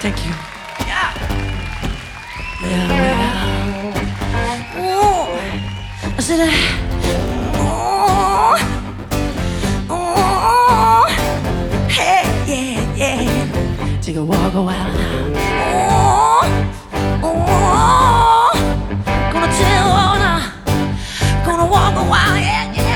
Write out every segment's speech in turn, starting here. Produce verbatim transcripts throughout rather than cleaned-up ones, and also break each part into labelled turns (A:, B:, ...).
A: Thank you. Yeah. Yeah, well. Oh, I said, oh, oh, hey, yeah, yeah. Take a walk a while now. Oh, oh, gonna tell all now. Gonna walk a while, yeah, yeah.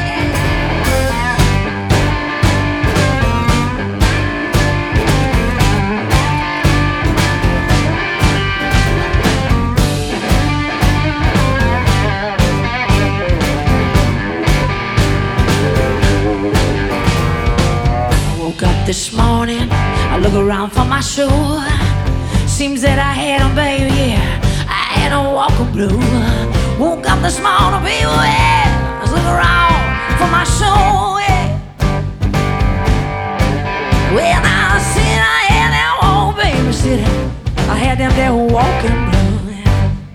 A: This morning, I look around for my shoe. Seems that I had a baby, yeah. I had a walker blue. Woke up this morning, baby, yeah. I was looking around for my shoe, yeah. Well, now I said I had that old baby sitting. I had them there walking blue, yeah.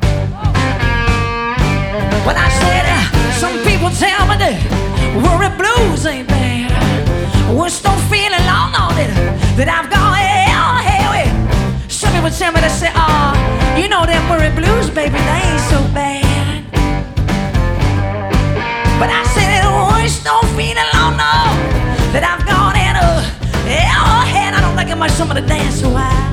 A: When I said, uh, some people tell me that worry blues ain't bad. Worse don't feel alone on it that I've gone hell, hell, yeah. Some people tell me, they say, oh, you know them worry blues, baby, they ain't so bad. But I said, worse don't feel alone, no, that I've gone in uh, hell, hell. I don't like it much, some of the dance so high.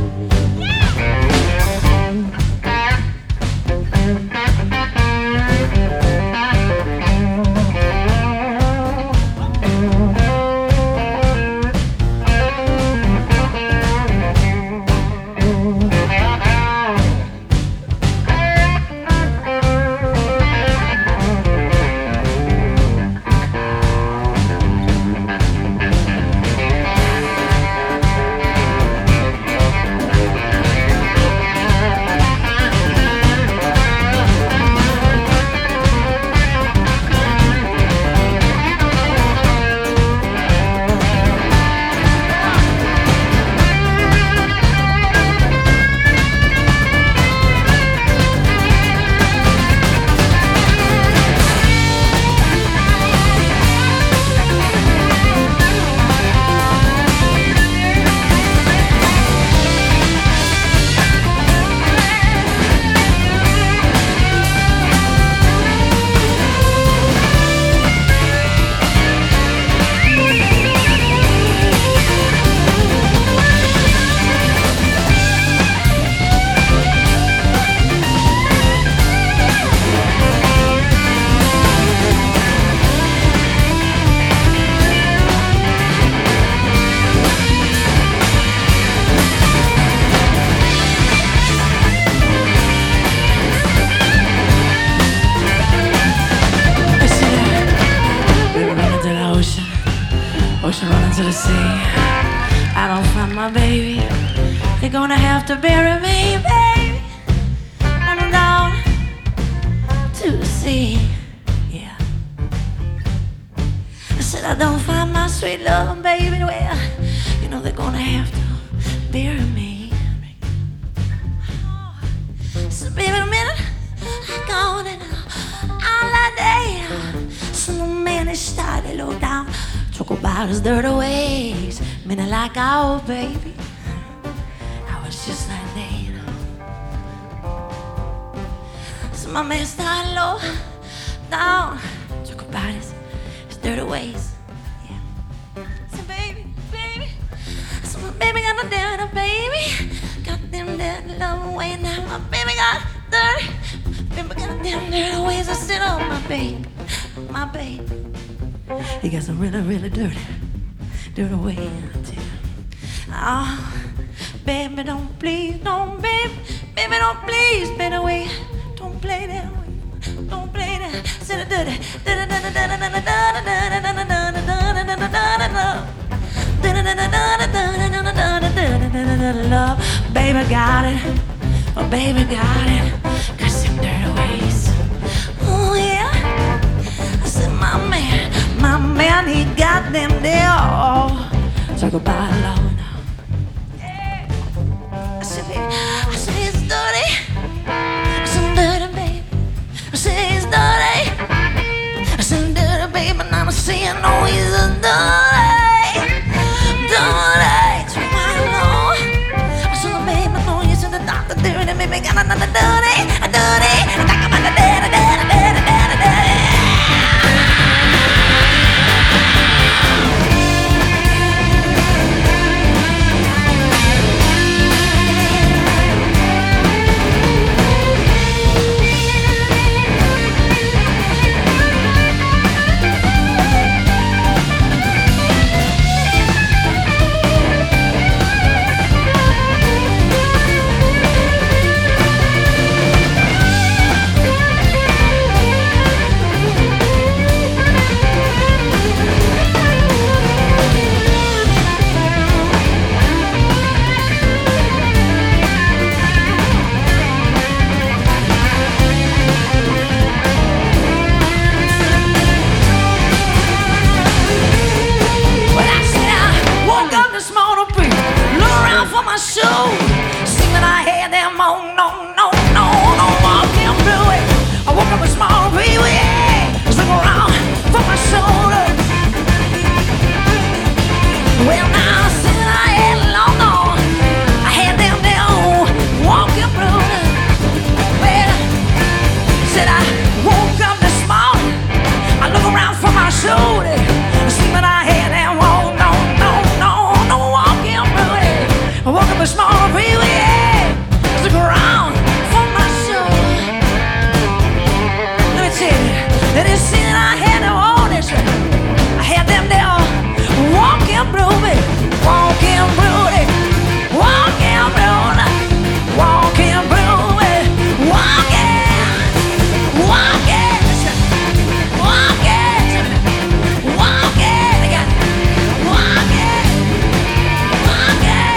A: Ocean running to the sea. I don't find my baby. They're gonna have to bury me, baby. I'm down to the sea. Yeah. I said I don't find my sweet love, baby. Well, you know they're gonna have to bury me. So baby, in a minute, I'm gone and all that day. Some man is started low down. Talk about his dirty ways. Man, I like our baby. I was just like that, you know. So my man started low down. Talk about his, his dirty ways. Yeah. So baby, baby. So my baby got a dirty baby. Got them dirty love way now. My baby got dirty. Baby got them dirty ways. I said, oh my baby, my baby. He got some really, really dirty, dirty way too. Oh, baby, don't please, don't, baby, baby, don't please, baby, wait, don't play that way, don't play that. Say the dirty, dirty, dirty, dirty, dirty, dirty, dirty, dirty, love. Baby got it, oh baby got it, got some dirty ways. Oh yeah, I said my man. My man, he got them there. Oh, talk about love now. Yeah. I said, baby, I said it's dirty. I said dirty, baby. I said it's dirty. I said dirty, baby. Now I'm saying no, he's a dirty, dirty. Talk about love. I said, baby, no, road. See when I had them on, no, no, no, no, walking through it. I woke up a small freeway, look around for my shoulder. Well, now since I had long gone, I had them down walking through it. Well, said I woke up this morning, I look around for my shoulder. See when I had them on, no, no, no, no, walking through it. I woke up a small freeway, look around for my shoulder. Let me tell you, that is sin I had them on this. I had them there walking through me, walking through it, walking through it, walking through it, walking, walking, walking, walking again, walking, walking.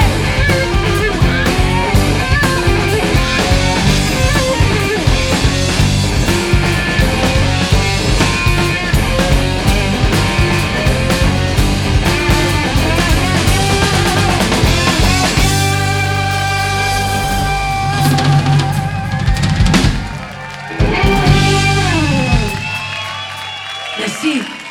A: Merci.